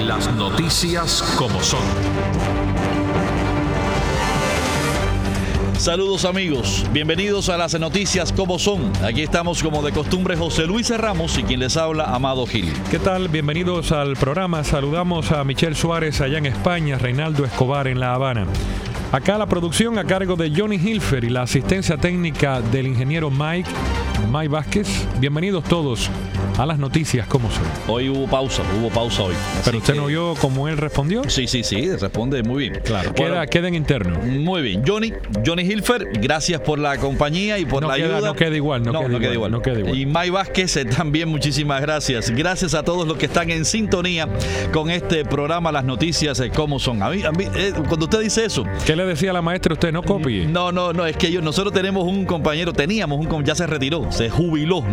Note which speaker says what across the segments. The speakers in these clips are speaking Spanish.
Speaker 1: Las noticias como son.
Speaker 2: Saludos amigos, bienvenidos a las noticias como son. Aquí estamos como de costumbre José Luis Ramos y quien les habla Amado Gil.
Speaker 3: ¿Qué tal? Bienvenidos al programa. Saludamos a Michelle Suárez allá en España, Reinaldo Escobar en La Habana. Acá la producción a cargo de Johnny Hilfer y la asistencia técnica del ingeniero Mike Vázquez. Bienvenidos todos a las noticias como son.
Speaker 2: Hoy hubo pausa hoy.
Speaker 3: ¿Pero usted no oyó cómo él respondió?
Speaker 2: Sí, responde muy bien.
Speaker 3: Claro, queda en interno.
Speaker 2: Muy bien. Johnny Hilfer, gracias por la compañía y por la ayuda.
Speaker 3: No queda igual.
Speaker 2: Y Mike Vázquez, también muchísimas gracias. Gracias a todos los que están en sintonía con este programa, las noticias como son. A mí, cuando usted dice eso...
Speaker 3: ¿Qué le decía la maestra? Usted no copie.
Speaker 2: No, es que nosotros teníamos un compañero, ya se retiró, se jubiló,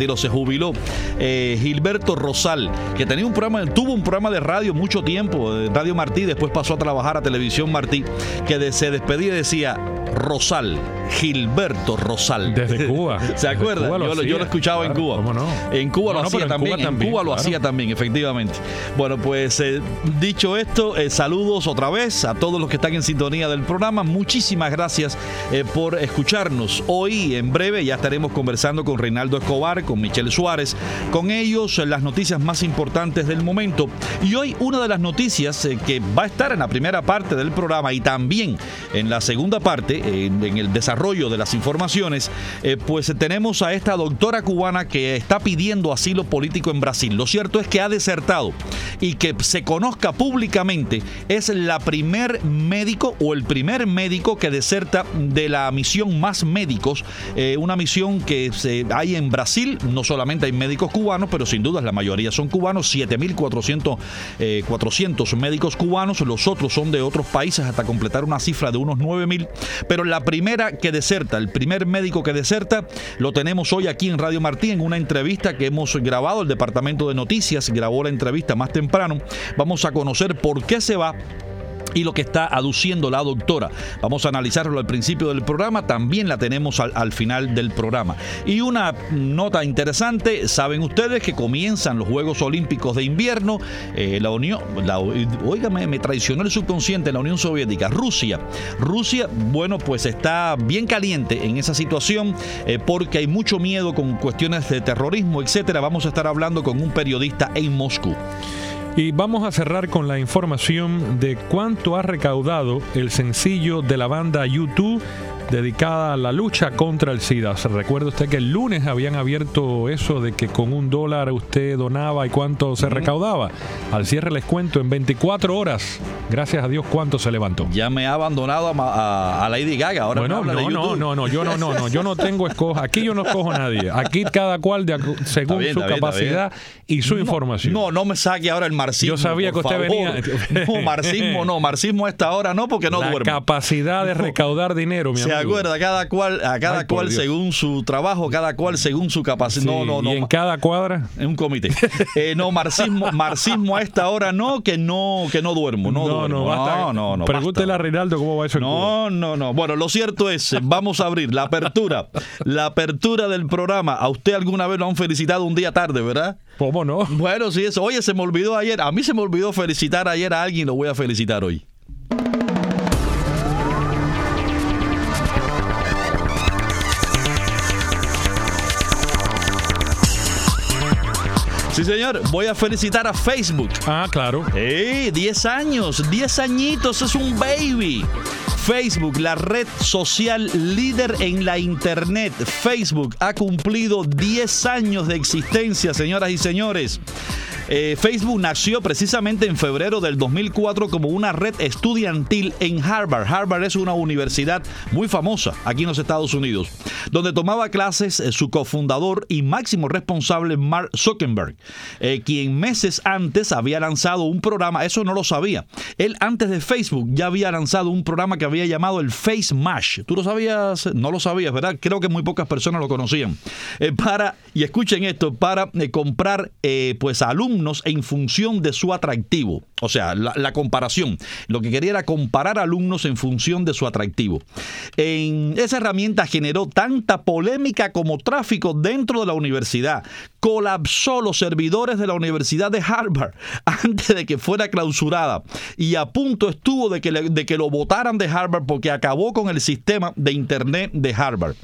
Speaker 2: Gilberto Rosal, que tuvo un programa de radio mucho tiempo, de Radio Martí, después pasó a trabajar a Televisión Martí, que se despedía y decía Rosal, Gilberto Rosal.
Speaker 3: Desde Cuba.
Speaker 2: ¿Se acuerda? Yo lo escuchaba, claro, en Cuba.
Speaker 3: ¿Cómo no?
Speaker 2: En Cuba lo hacía también. En Cuba lo hacía también, efectivamente. Bueno, pues dicho esto, saludos otra vez a todos los que están en sintonía del programa. Muchísimas gracias por escucharnos. Hoy, en breve, ya estaremos conversando con Reinaldo Escobar, con Michelle Suárez, con ellos las noticias más importantes del momento. Y hoy una de las noticias que va a estar en la primera parte del programa y también en la segunda parte, en el desarrollo de las informaciones, pues tenemos a esta doctora cubana que está pidiendo asilo político en Brasil. Lo cierto es que ha desertado, y que se conozca públicamente, es la primer médico o el primer médico que deserta de la misión Más Médicos, una misión que hay en Brasil. No solamente hay médicos cubanos, pero sin duda la mayoría son cubanos, 7.400 médicos cubanos, los otros son de otros países hasta completar una cifra de unos 9.000, pero la primera que deserta, el primer médico que deserta, lo tenemos hoy aquí en Radio Martí en una entrevista que hemos grabado. El Departamento de Noticias grabó la entrevista más temprano. Vamos a conocer por qué se va y lo que está aduciendo la doctora. Vamos a analizarlo al principio del programa, también la tenemos al final del programa. Y una nota interesante, saben ustedes que comienzan los Juegos Olímpicos de Invierno. Óigame, me traicionó el subconsciente, la Unión Soviética, Rusia, bueno, pues está bien caliente en esa situación porque hay mucho miedo con cuestiones de terrorismo, etcétera. Vamos a estar hablando con un periodista en Moscú.
Speaker 3: Y vamos a cerrar con la información de cuánto ha recaudado el sencillo de la banda U2 dedicada a la lucha contra el SIDA. ¿Se recuerda usted que el lunes habían abierto eso de que con $1 usted donaba y cuánto se recaudaba? Al cierre les cuento, en 24 horas, gracias a Dios, cuánto se levantó.
Speaker 2: Ya me ha abandonado a Lady Gaga. Ahora
Speaker 3: bueno,
Speaker 2: me habla de YouTube.
Speaker 3: yo no tengo aquí yo no escojo a nadie. Aquí cada cual según su capacidad y su información.
Speaker 2: No me saque ahora el marxismo.
Speaker 3: Yo sabía que usted venía.
Speaker 2: Marxismo a esta hora no, porque no duermo.
Speaker 3: La capacidad de recaudar dinero, mi amigo.
Speaker 2: Se acuerda, cada cual según su trabajo, cada cual según su capacidad.
Speaker 3: Sí, ¿y en cada cuadra?
Speaker 2: En un comité. Marxismo a esta hora no, que no duermo. No.
Speaker 3: Pregúntele a Reinaldo cómo va eso en Cuba.
Speaker 2: No. Bueno, lo cierto es, vamos a abrir la apertura del programa. A usted alguna vez lo han felicitado un día tarde, ¿verdad?
Speaker 3: ¿Cómo no?
Speaker 2: Bueno, sí, eso. Oye, se me olvidó ayer. A mí se me olvidó felicitar ayer a alguien, lo voy a felicitar hoy. Sí, señor, voy a felicitar a Facebook.
Speaker 3: Ah, claro.
Speaker 2: 10 años, 10 añitos, es un baby. Facebook, la red social líder en la internet. Facebook ha cumplido 10 años de existencia, señoras y señores. Facebook nació precisamente en febrero del 2004 como una red estudiantil en Harvard. Harvard es una universidad muy famosa aquí en los Estados Unidos, donde tomaba clases su cofundador y máximo responsable Mark Zuckerberg, quien meses antes había lanzado un programa. Eso no lo sabía. Él antes de Facebook ya había lanzado un programa que había llamado el Face Mash. ¿Tú lo sabías? No lo sabías, ¿verdad? Creo que muy pocas personas lo conocían. Y escuchen esto, para comprar pues alumnos en función de su atractivo. O sea, la comparación. Lo que quería era comparar alumnos en función de su atractivo. Esa herramienta generó tanta polémica como tráfico dentro de la universidad. Colapsó los servidores de la Universidad de Harvard antes de que fuera clausurada. Y a punto estuvo de que lo botaran de Harvard porque acabó con el sistema de Internet de Harvard.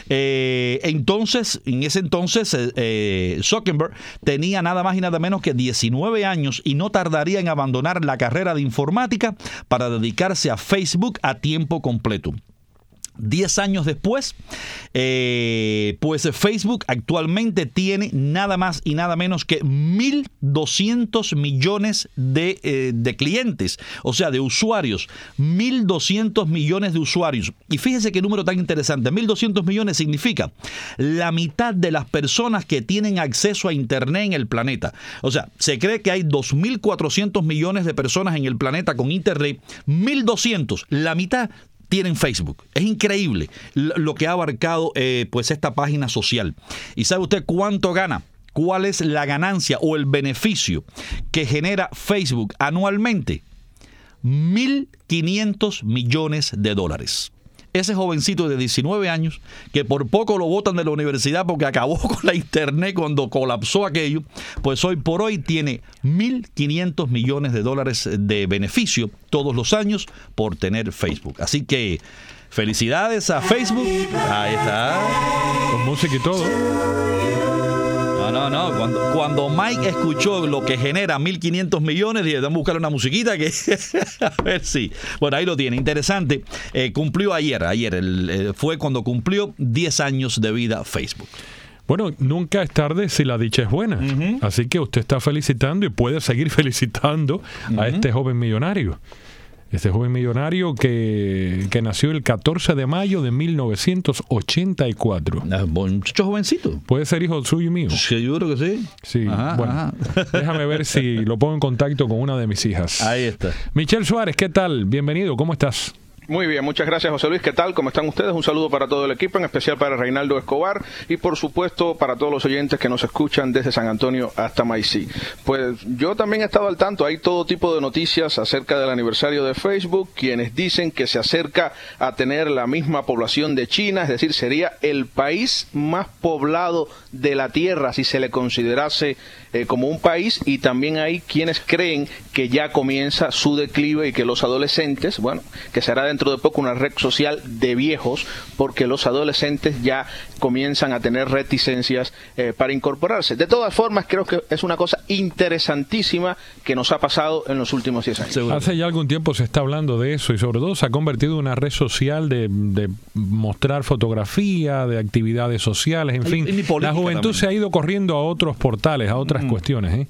Speaker 2: En ese entonces, Zuckerberg tenía nada más y nada menos que 19 años y no tardaría en abandonar la carrera de informática para dedicarse a Facebook a tiempo completo. 10 años después, pues Facebook actualmente tiene nada más y nada menos que 1.200 millones de clientes, o sea, de usuarios. 1.200 millones de usuarios. Y fíjese qué número tan interesante. 1.200 millones significa la mitad de las personas que tienen acceso a Internet en el planeta. O sea, se cree que hay 2.400 millones de personas en el planeta con Internet. 1.200, la mitad, tienen Facebook. Es increíble lo que ha abarcado pues esta página social. ¿Y sabe usted cuánto gana? ¿Cuál es la ganancia o el beneficio que genera Facebook anualmente? $1.500 millones. Ese jovencito de 19 años, que por poco lo botan de la universidad porque acabó con la Internet cuando colapsó aquello, pues hoy por hoy tiene $1.500 millones de beneficio todos los años por tener Facebook. Así que felicidades a Facebook. Ahí está.
Speaker 3: Con música y todo.
Speaker 2: No. Cuando Mike escuchó lo que genera 1.500 millones, dije, vamos a buscar una musiquita que a ver si. Bueno, ahí lo tiene. Interesante. Cumplió ayer fue cuando cumplió 10 años de vida Facebook.
Speaker 3: Bueno, nunca es tarde si la dicha es buena. Uh-huh. Así que usted está felicitando y puede seguir felicitando a este joven millonario. Este joven millonario que nació el 14 de mayo de 1984.
Speaker 2: Un muchacho jovencito.
Speaker 3: ¿Puede ser hijo suyo y mío?
Speaker 2: Sí, yo creo que sí.
Speaker 3: Sí, bueno. Déjame ver si lo pongo en contacto con una de mis hijas.
Speaker 2: Ahí está.
Speaker 3: Michelle Suárez, ¿qué tal? Bienvenido, ¿cómo estás?
Speaker 4: Muy bien, muchas gracias, José Luis. ¿Qué tal? ¿Cómo están ustedes? Un saludo para todo el equipo, en especial para Reinaldo Escobar y, por supuesto, para todos los oyentes que nos escuchan desde San Antonio hasta Maicí. Pues yo también he estado al tanto. Hay todo tipo de noticias acerca del aniversario de Facebook, quienes dicen que se acerca a tener la misma población de China, es decir, sería el país más poblado de la Tierra si se le considerase como un país, y también hay quienes creen que ya comienza su declive y que los adolescentes, bueno, que será dentro de poco una red social de viejos, porque los adolescentes ya comienzan a tener reticencias para incorporarse. De todas formas, creo que es una cosa interesantísima que nos ha pasado en los últimos 10 años.
Speaker 3: Hace ya algún tiempo se está hablando de eso, y sobre todo se ha convertido en una red social de mostrar fotografía, de actividades sociales, en fin. La juventud también se ha ido corriendo a otros portales, a otras cuestiones.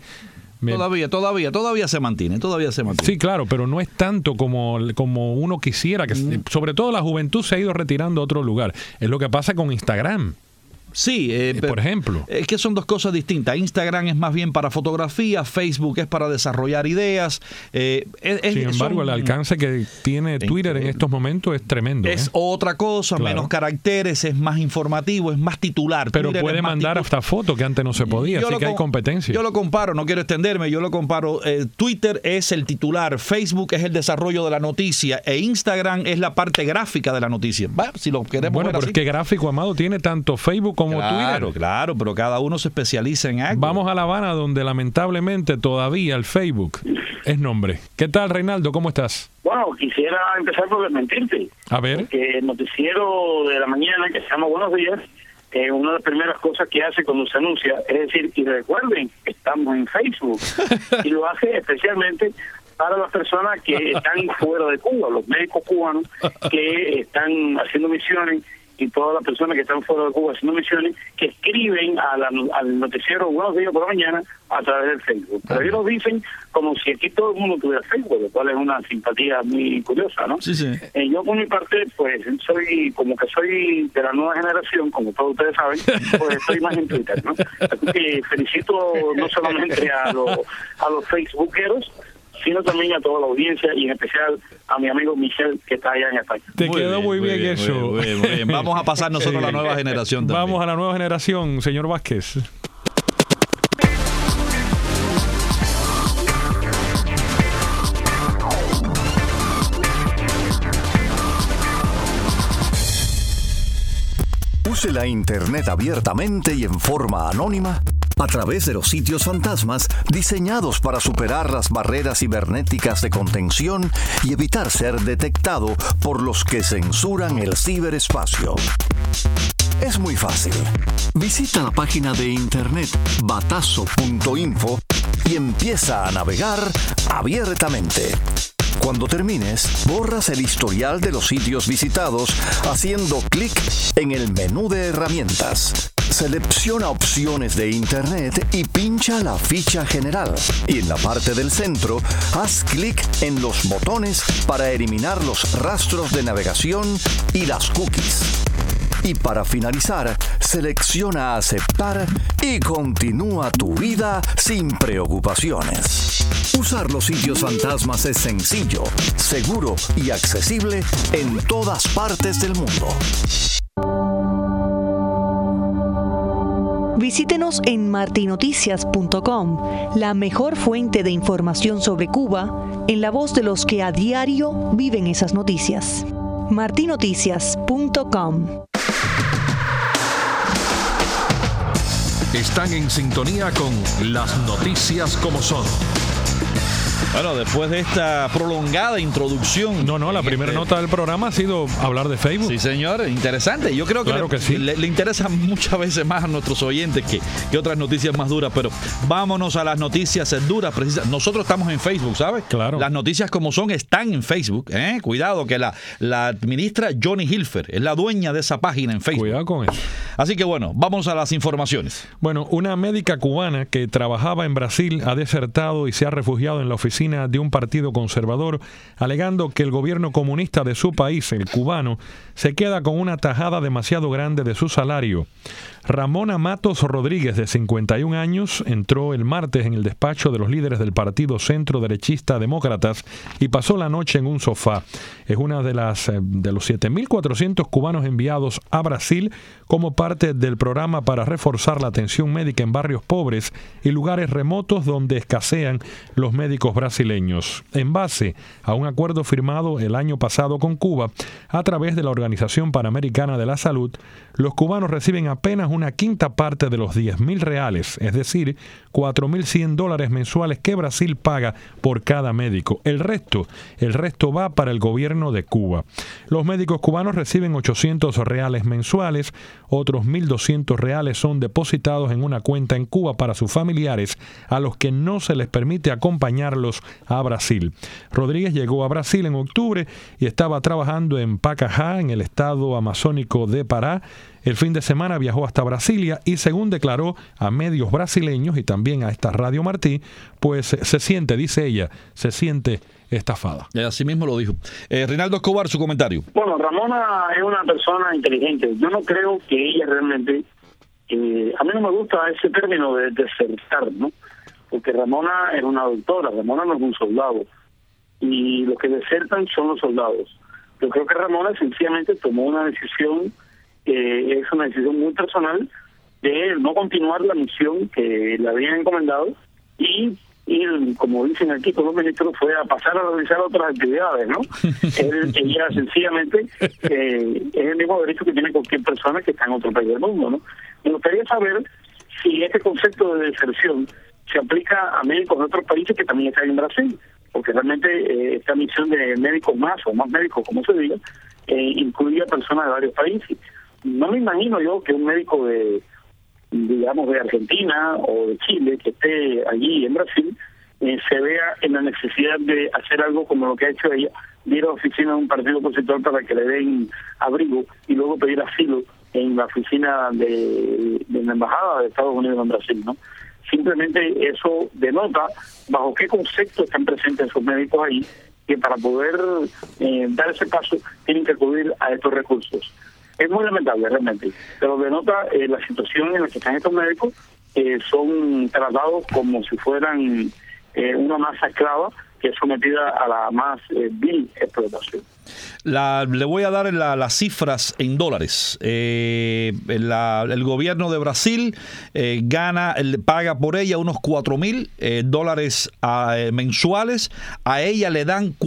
Speaker 2: Todavía se mantiene,
Speaker 3: Sí, claro, pero no es tanto como uno quisiera, que sobre todo la juventud se ha ido retirando a otro lugar. Es lo que pasa con Instagram.
Speaker 2: Sí,
Speaker 3: por ejemplo.
Speaker 2: Es que son dos cosas distintas. Instagram es más bien para fotografía, Facebook es para desarrollar ideas.
Speaker 3: Sin embargo, el alcance que tiene Twitter en estos momentos es tremendo.
Speaker 2: Es otra cosa, claro. Menos caracteres, es más informativo, es más titular.
Speaker 3: Pero Twitter puede mandar hasta fotos que antes no se podía, así que hay competencia.
Speaker 2: Yo lo comparo, no quiero extenderme, Twitter es el titular, Facebook es el desarrollo de la noticia e Instagram es la parte gráfica de la noticia. Si lo queremos ver
Speaker 3: pero
Speaker 2: así.
Speaker 3: Es que gráfico, Amado, tiene tanto Facebook como Twitter.
Speaker 2: Claro, pero cada uno se especializa en algo.
Speaker 3: Vamos a La Habana, donde lamentablemente todavía el Facebook es nombre. ¿Qué tal, Reinaldo? ¿Cómo estás?
Speaker 5: Bueno, quisiera empezar por desmentirte.
Speaker 3: A ver.
Speaker 5: Porque el noticiero de la mañana, que se llama Buenos Días, una de las primeras cosas que hace cuando se anuncia es decir, y recuerden, estamos en Facebook. Y lo hace especialmente para las personas que están fuera de Cuba, los médicos cubanos que están haciendo misiones, y todas las personas que están fuera de Cuba haciendo misiones, que escriben al noticiero Buenos Días por la mañana a través del Facebook. Pero ellos lo dicen como si aquí todo el mundo tuviera Facebook, lo cual es una simpatía muy curiosa, ¿no?
Speaker 2: Sí.
Speaker 5: Yo por mi parte, pues soy de la nueva generación, como todos ustedes saben, pues estoy más en Twitter, ¿no? Así que felicito no solamente a los facebookeros, sino también a toda la audiencia y en especial a mi amigo Michel, que está allá en España.
Speaker 3: Te quedó muy bien eso.
Speaker 2: Muy bien. Vamos a pasar nosotros a la nueva generación también.
Speaker 3: Vamos a la nueva generación, señor Vázquez.
Speaker 6: use la Internet abiertamente y en forma anónima a través de los sitios fantasmas diseñados para superar las barreras cibernéticas de contención y evitar ser detectado por los que censuran el ciberespacio. Es muy fácil. Visita la página de internet batazo.info y empieza a navegar abiertamente. Cuando termines, borras el historial de los sitios visitados haciendo clic en el menú de herramientas. Selecciona opciones de Internet y pincha la ficha general. Y en la parte del centro, haz clic en los botones para eliminar los rastros de navegación y las cookies. Y para finalizar, selecciona aceptar y continúa tu vida sin preocupaciones. Usar los sitios fantasmas es sencillo, seguro y accesible en todas partes del mundo.
Speaker 7: Visítenos en martinoticias.com, la mejor fuente de información sobre Cuba, en la voz de los que a diario viven esas noticias. martinoticias.com.
Speaker 1: Están en sintonía con las noticias como son.
Speaker 2: Bueno, después de esta prolongada introducción...
Speaker 3: la primera nota del programa ha sido hablar de Facebook.
Speaker 2: Sí, señor, interesante. Yo creo que,
Speaker 3: sí.
Speaker 2: le interesa muchas veces más a nuestros oyentes que otras noticias más duras, pero vámonos a las noticias duras, precisas. Nosotros estamos en Facebook, ¿sabes?
Speaker 3: Claro.
Speaker 2: Las noticias como son están en Facebook. Cuidado, que la administra Johnny Hilfer, es la dueña de esa página en Facebook.
Speaker 3: Cuidado con eso.
Speaker 2: Así que bueno, vamos a las informaciones.
Speaker 3: Bueno, una médica cubana que trabajaba en Brasil ha desertado y se ha refugiado en la oficina de un partido conservador, alegando que el gobierno comunista de su país, el cubano, se queda con una tajada demasiado grande de su salario. Ramona Matos Rodríguez, de 51 años, entró el martes en el despacho de los líderes del partido centro-derechista Demócratas y pasó la noche en un sofá. Es una de los 7.400 cubanos enviados a Brasil como parte del programa para reforzar la atención médica en barrios pobres y lugares remotos donde escasean los médicos brasileños. En base a un acuerdo firmado el año pasado con Cuba, a través de la Organización Panamericana de la Salud, los cubanos reciben apenas una quinta parte de los 10.000 reales, es decir, $4.100 mensuales que Brasil paga por cada médico. El resto va para el gobierno de Cuba. Los médicos cubanos reciben 800 reales mensuales, otros 1.200 reales son depositados en una cuenta en Cuba para sus familiares, a los que no se les permite acompañarlos a Brasil. Rodríguez llegó a Brasil en octubre y estaba trabajando en Pacajá, en el estado amazónico de Pará. El fin de semana viajó hasta Brasilia y, según declaró a medios brasileños y también a esta Radio Martí, pues se siente, dice ella, estafada.
Speaker 2: Así mismo lo dijo. Reinaldo Escobar, su comentario.
Speaker 5: Bueno, Ramona es una persona inteligente. Yo no creo que ella realmente... a mí no me gusta ese término de desertar, ¿no? Porque Ramona es una doctora, Ramona no es un soldado. Y los que desertan son los soldados. Yo creo que Ramona sencillamente tomó una decisión... es una decisión muy personal de no continuar la misión que le habían encomendado y como dicen aquí todos los ministros, fue a pasar a realizar otras actividades, ¿no? Ella sencillamente es el mismo derecho que tiene cualquier persona que está en otro país del mundo, ¿no? Me gustaría saber si este concepto de deserción se aplica a médicos de otros países que también están en Brasil, porque realmente esta misión de médicos más o más médicos, como se diga, incluye a personas de varios países. No me imagino yo que un médico de Argentina o de Chile que esté allí en Brasil se vea en la necesidad de hacer algo como lo que ha hecho ella, de ir a la oficina de un partido opositor para que le den abrigo y luego pedir asilo en la oficina de la embajada de Estados Unidos en Brasil, ¿no? Simplemente eso denota bajo qué concepto están presentes esos médicos ahí, que para poder dar ese paso tienen que acudir a estos recursos. Es muy lamentable realmente, pero denota la situación en la que están estos médicos, son tratados como si fueran una masa esclava que es sometida a la más vil explotación.
Speaker 2: Le voy a dar las cifras en dólares. El gobierno de Brasil paga por ella unos $4,000 mensuales. A ella le dan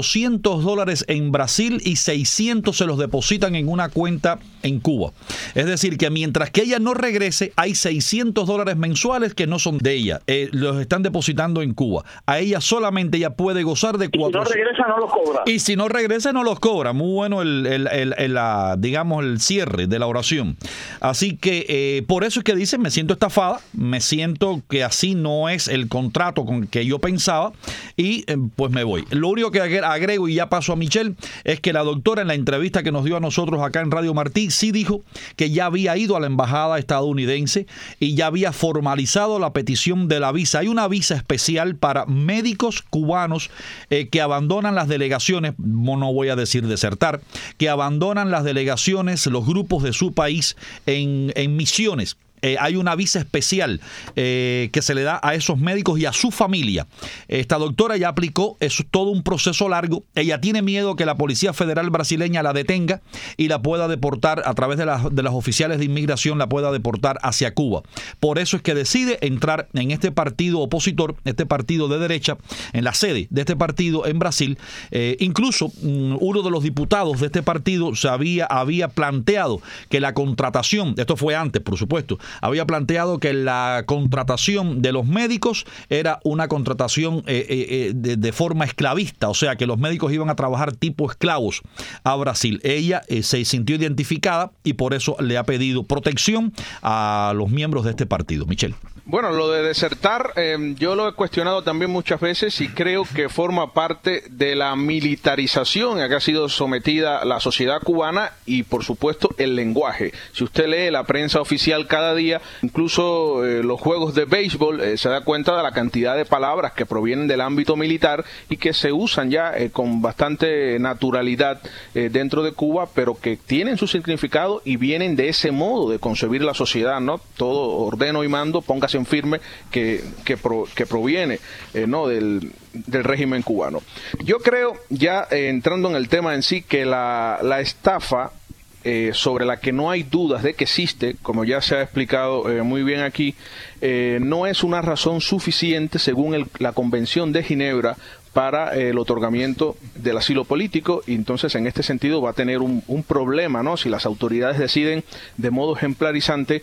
Speaker 2: $400 en Brasil y 600 se los depositan en una cuenta en Cuba. Es decir, que mientras que ella no regrese, hay $600 mensuales que no son de ella. Los están depositando en Cuba. A ella solamente ella puede gozar de 400.
Speaker 5: Y si no regresa, no los cobra.
Speaker 2: Y si no regresa, no los cobra. Muy bueno digamos el cierre de la oración. Así que por eso es que dicen, me siento estafada, me siento que así no es el contrato con que yo pensaba y pues me voy. Lo único que agrego, y ya paso a Michelle, es que la doctora en la entrevista que nos dio a nosotros acá en Radio Martí sí dijo que ya había ido a la embajada estadounidense y ya había formalizado la petición de la visa. Hay una visa especial para médicos cubanos que abandonan las delegaciones, no voy a decir desertar, que abandonan las delegaciones, los grupos de su país en misiones. Hay una visa especial que se le da a esos médicos y a su familia. Esta doctora ya aplicó, es todo un proceso largo. Ella tiene miedo que la Policía Federal brasileña la detenga y la pueda deportar a través de las oficiales de inmigración, la pueda deportar hacia Cuba. Por eso es que decide entrar en este partido opositor, este partido de derecha, en la sede de este partido en Brasil. Incluso uno de los diputados de este partido había planteado que la contratación, esto fue antes, por supuesto, había planteado que la contratación de los médicos era una contratación de forma esclavista, o sea que los médicos iban a trabajar tipo esclavos a Brasil. Ella se sintió identificada y por eso le ha pedido protección a los miembros de este partido. Michelle.
Speaker 4: Bueno, lo de desertar, yo lo he cuestionado también muchas veces y creo que forma parte de la militarización a que ha sido sometida la sociedad cubana y, por supuesto, el lenguaje. Si usted lee la prensa oficial cada día, incluso los juegos de béisbol, se da cuenta de la cantidad de palabras que provienen del ámbito militar y que se usan ya con bastante naturalidad dentro de Cuba, pero que tienen su significado y vienen de ese modo de concebir la sociedad, ¿no? Todo ordeno y mando, póngase en firme, que proviene ¿no? del régimen cubano. Yo creo, ya entrando en el tema en sí, que la estafa sobre la que no hay dudas de que existe, como ya se ha explicado muy bien aquí, no es una razón suficiente, según la Convención de Ginebra, para el otorgamiento del asilo político, y entonces en este sentido va a tener un problema, ¿no? Si las autoridades deciden de modo ejemplarizante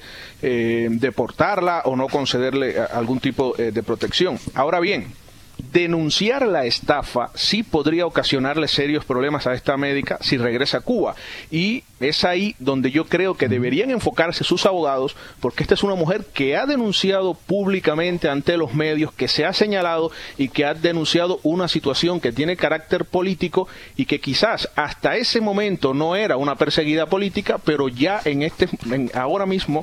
Speaker 4: deportarla o no concederle algún tipo de protección. Ahora bien, denunciar la estafa sí podría ocasionarle serios problemas a esta médica si regresa a Cuba, y es ahí donde yo creo que deberían enfocarse sus abogados, porque esta es una mujer que ha denunciado públicamente ante los medios, que se ha señalado y que ha denunciado una situación que tiene carácter político y que quizás hasta ese momento no era una perseguida política, pero ya ahora mismo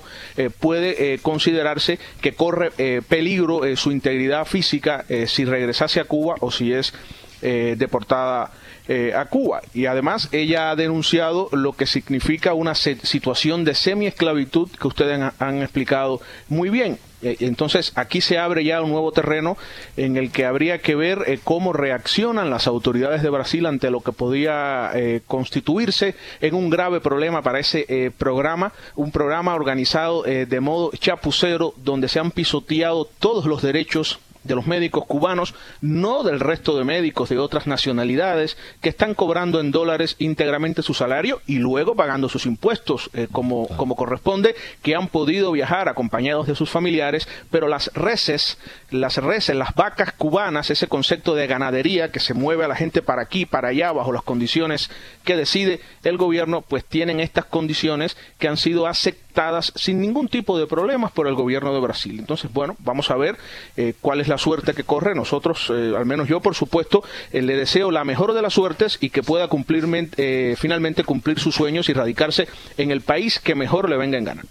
Speaker 4: puede considerarse que corre peligro su integridad física si regresase a Cuba o si es deportada a Cuba. Y además ella ha denunciado lo que significa una situación de semiesclavitud que ustedes han explicado muy bien. Entonces aquí se abre ya un nuevo terreno en el que habría que ver cómo reaccionan las autoridades de Brasil ante lo que podía constituirse en un grave problema para ese programa, un programa organizado de modo chapucero, donde se han pisoteado todos los derechos de los médicos cubanos, no del resto de médicos de otras nacionalidades que están cobrando en dólares íntegramente su salario y luego pagando sus impuestos como corresponde, que han podido viajar acompañados de sus familiares, pero las reses, las vacas cubanas, ese concepto de ganadería que se mueve a la gente para aquí, para allá, bajo las condiciones que decide el gobierno, pues tienen estas condiciones que han sido aceptadas sin ningún tipo de problemas por el gobierno de Brasil. Entonces, bueno, vamos a ver cuál es la suerte que corre. Nosotros, al menos yo, por supuesto, le deseo la mejor de las suertes y que pueda finalmente cumplir sus sueños y radicarse en el país que mejor le venga en gana.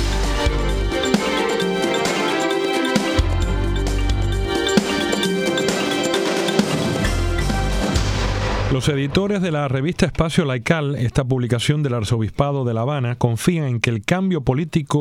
Speaker 3: Los editores de la revista Espacio Laical, esta publicación del Arzobispado de La Habana, confían en que el cambio político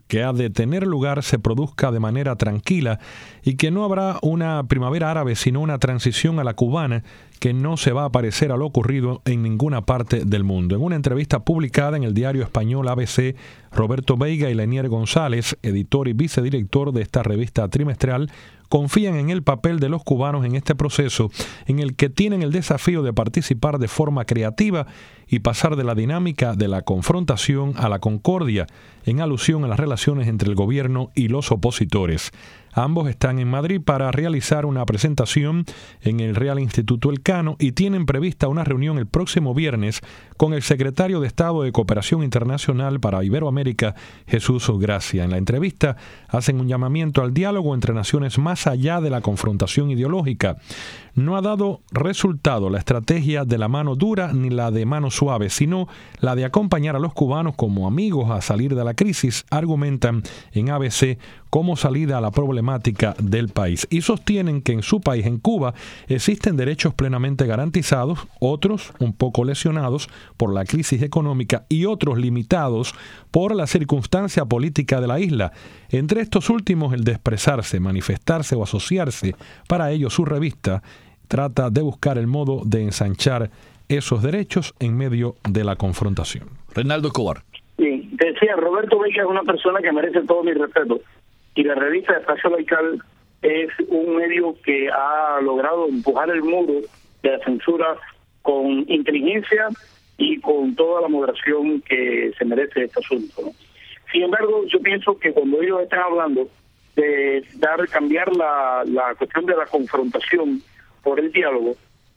Speaker 3: que ha de tener lugar se produzca de manera tranquila y que no habrá una primavera árabe sino una transición a la cubana que no se va a parecer a lo ocurrido en ninguna parte del mundo. En una entrevista publicada en el diario español ABC, Roberto Veiga y Lenier González, editor y vicedirector de esta revista trimestral, confían en el papel de los cubanos en este proceso en el que tienen el desafío de participar de forma creativa y pasar de la dinámica de la confrontación a la concordia, en alusión a las relaciones entre el gobierno y los opositores. Ambos están en Madrid para realizar una presentación en el Real Instituto Elcano y tienen prevista una reunión el próximo viernes con el secretario de Estado de Cooperación Internacional para Iberoamérica, Jesús Gracia. En la entrevista hacen un llamamiento al diálogo entre naciones más allá de la confrontación ideológica. No ha dado resultado la estrategia de la mano dura ni la de mano suave, sino la de acompañar a los cubanos como amigos a salir de la crisis, argumentan en ABC como salida a la problemática del país. Y sostienen que en su país, en Cuba, existen derechos plenamente garantizados, otros un poco lesionados por la crisis económica y otros limitados por la circunstancia política de la isla. Entre estos últimos, el de expresarse, manifestarse o asociarse. Para ello, su revista trata de buscar el modo de ensanchar esos derechos en medio de la confrontación.
Speaker 2: Reinaldo Escobar.
Speaker 5: Sí, te decía, Roberto Veiga es una persona que merece todo mi respeto. Y la revista Espacio Laical es un medio que ha logrado empujar el muro de la censura con inteligencia y con toda la moderación que se merece este asunto, ¿no? Sin embargo, yo pienso que cuando ellos están hablando de cambiar la cuestión de la confrontación por el diálogo,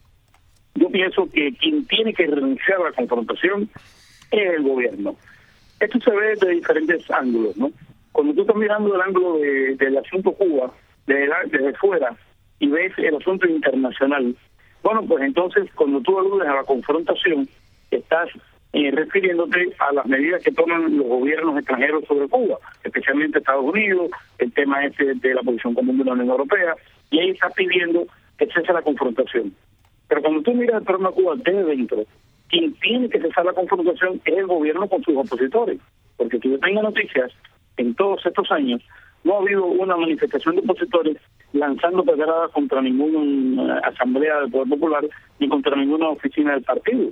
Speaker 5: yo pienso que quien tiene que renunciar a la confrontación es el gobierno. Esto se ve de diferentes ángulos, ¿no? Cuando tú estás mirando el ángulo del asunto Cuba, desde fuera, y ves el asunto internacional, bueno, pues entonces cuando tú aludes a la confrontación, estás refiriéndote a las medidas que toman los gobiernos extranjeros sobre Cuba, especialmente Estados Unidos, el tema de la posición común de la Unión Europea, y ahí estás pidiendo que cese la confrontación. Pero cuando tú miras el problema de Cuba desde dentro, quien tiene que cesar la confrontación es el gobierno con sus opositores, porque que yo tenga noticias, en todos estos años no ha habido una manifestación de opositores lanzando pedradas contra ninguna asamblea del Poder Popular ni contra ninguna oficina del partido.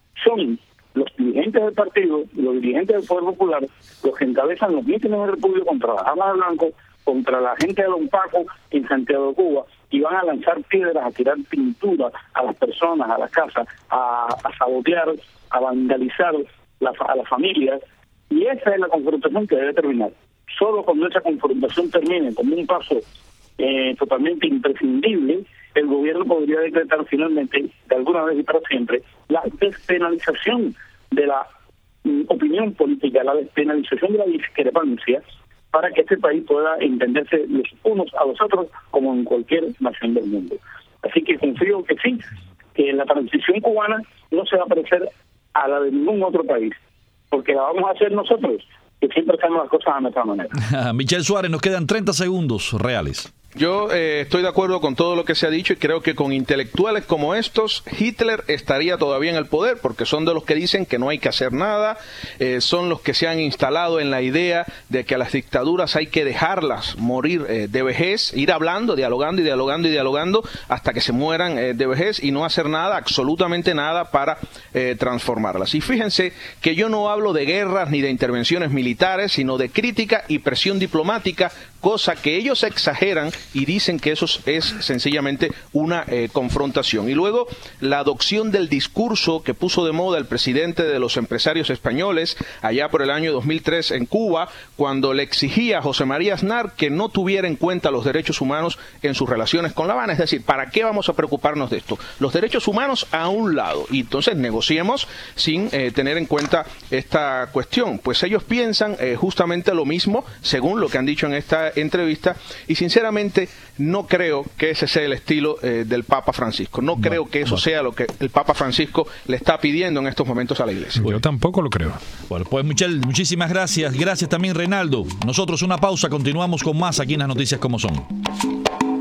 Speaker 5: Son los dirigentes del partido, los dirigentes del Poder Popular, los que encabezan los mítines en el República contra las armas de blanco, contra la gente de Don Paco en Santiago de Cuba, y van a lanzar piedras, a tirar pintura a las personas, a las casas, a sabotear, a vandalizar a las familias. Y esa es la confrontación que debe terminar. Solo cuando esa confrontación termine como un paso totalmente imprescindible, el gobierno podría decretar finalmente, de alguna vez y para siempre, la despenalización de la opinión política, la despenalización de la discrepancia, para que este país pueda entenderse los unos a los otros como en cualquier nación del mundo. Así que confío que sí, que la transición cubana no se va a parecer a la de ningún otro país, porque la vamos a hacer nosotros, que siempre hacemos las cosas de nuestra manera.
Speaker 2: Michel Suárez, nos quedan 30 segundos reales.
Speaker 4: Yo estoy de acuerdo con todo lo que se ha dicho y creo que con intelectuales como estos, Hitler estaría todavía en el poder, porque son de los que dicen que no hay que hacer nada, son los que se han instalado en la idea de que a las dictaduras hay que dejarlas morir de vejez, ir hablando, dialogando y dialogando y dialogando hasta que se mueran de vejez y no hacer nada, absolutamente nada para transformarlas. Y fíjense que yo no hablo de guerras ni de intervenciones militares, sino de crítica y presión diplomática, cosa que ellos exageran y dicen que eso es sencillamente una confrontación. Y luego la adopción del discurso que puso de moda el presidente de los empresarios españoles allá por el año 2003 en Cuba, cuando le exigía a José María Aznar que no tuviera en cuenta los derechos humanos en sus relaciones con La Habana. Es decir, ¿para qué vamos a preocuparnos de esto? Los derechos humanos a un lado, y entonces negociemos sin tener en cuenta esta cuestión. Pues ellos piensan justamente lo mismo, según lo que han dicho en esta entrevista, y sinceramente no creo que ese sea el estilo del Papa Francisco. No creo que eso sea lo que el Papa Francisco le está pidiendo en estos momentos a la Iglesia.
Speaker 3: Yo tampoco lo creo.
Speaker 2: Bueno, pues Michel, muchísimas gracias. Gracias también, Reinaldo. Nosotros una pausa, continuamos con más aquí en Las Noticias Como Son.